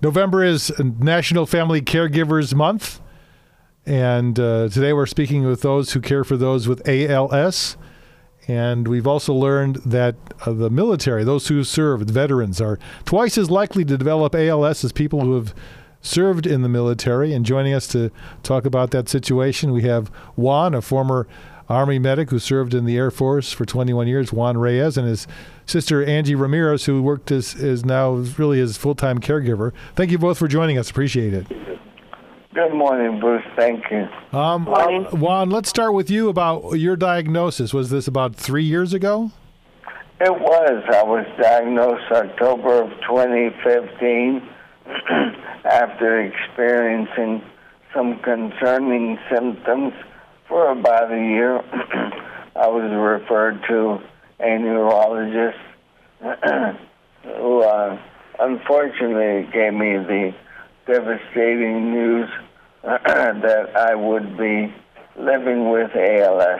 November is National Family Caregivers Month, and today we're speaking with those who care for those with ALS. And we've also learned that the military, those who served, veterans, are twice as likely to develop ALS as people who have served in the military. And joining us to talk about that situation, we have Juan, a former Army medic who served in the Air Force for 21 years, Juan Reyes, and his sister Angie Ramirez, who worked is now really his full-time caregiver. Thank you both for joining us. Appreciate it. Good morning, Bruce. Thank you. Juan, let's start with you about your diagnosis. Was this about 3 years ago? It was. I was diagnosed October of 2015 after experiencing some concerning symptoms for about a year. I was referred to a neurologist who unfortunately gave me the devastating news that I would be living with ALS.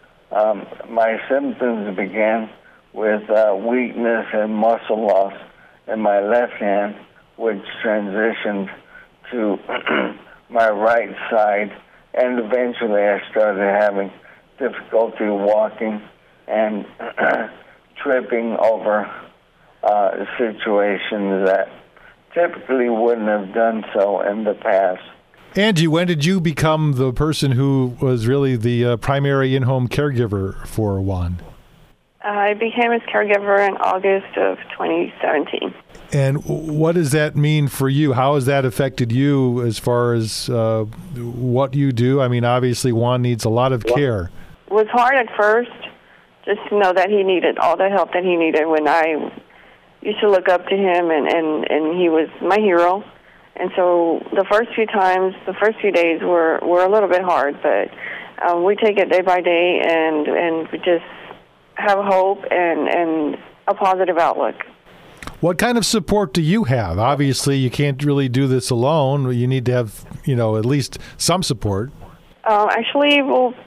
My symptoms began with weakness and muscle loss in my left hand, which transitioned to my right side, and eventually I started having difficulty walking and tripping over situations that typically wouldn't have done so in the past. Angie, when did you become the person who was really the primary in-home caregiver for Juan? I became his caregiver in August of 2017. And what does that mean for you? How has that affected you as far as what you do? I mean, obviously Juan needs a lot of care. It was hard at first just to know that he needed all the help that he needed when I used to look up to him, and he was my hero. And so the first few days were a little bit hard, but we take it day by day and we just have hope and a positive outlook. What kind of support do you have? Obviously, you can't really do this alone. You need to have, at least some support. Actually,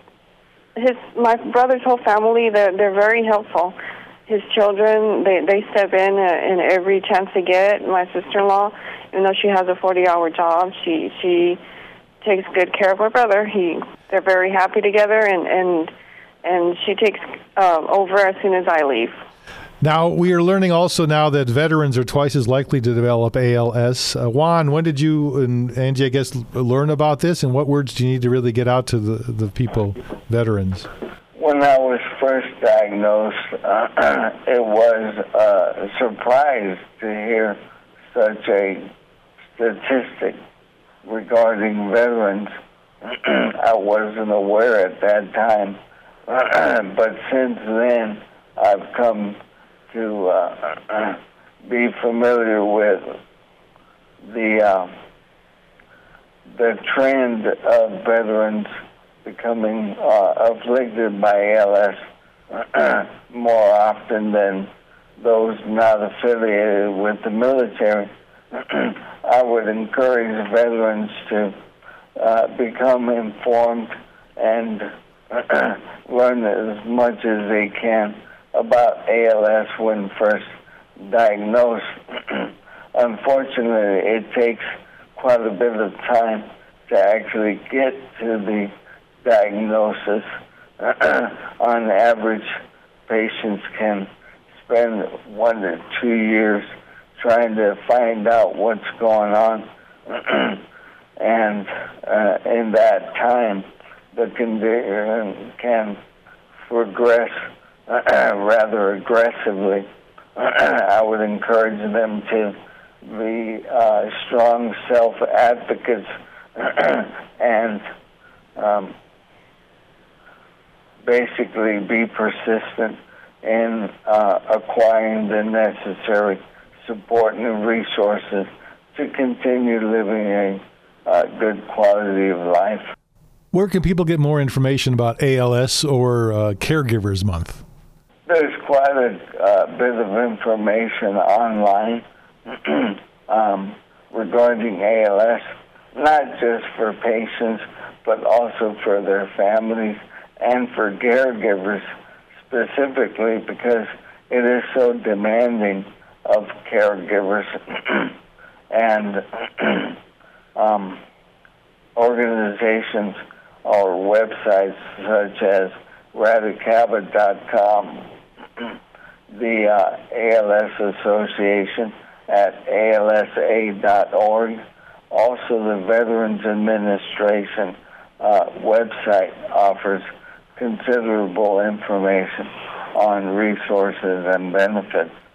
my brother's whole family, they're very helpful. His children, they step in every chance they get. My sister-in-law, even though she has a 40-hour job, she takes good care of my brother. They're very happy together, and she takes over as soon as I leave. Now, we are learning also now that veterans are twice as likely to develop ALS. Juan, when did you and Angie, I guess, learn about this, and what words do you need to really get out to the people, veterans? When I was first diagnosed, it was a surprise to hear such a statistic regarding veterans. I wasn't aware at that time, but since then I've come to be familiar with the trend of veterans becoming afflicted by ALS more often than those not affiliated with the military. I would encourage veterans to become informed and learn as much as they can about ALS when first diagnosed. Unfortunately, it takes quite a bit of time to actually get to the diagnosis. On average, patients can spend 1 to 2 years trying to find out what's going on. And in that time, the condition can progress rather aggressively. I would encourage them to be strong self-advocates and basically be persistent in acquiring the necessary support and resources to continue living a good quality of life. Where can people get more information about ALS or Caregivers Month? There's quite a bit of information online regarding ALS, not just for patients, but also for their families and for caregivers specifically, because it is so demanding of caregivers. and organizations or websites such as radicabit.com, the ALS Association at alsa.org. Also, the Veterans Administration website offers considerable information on resources and benefits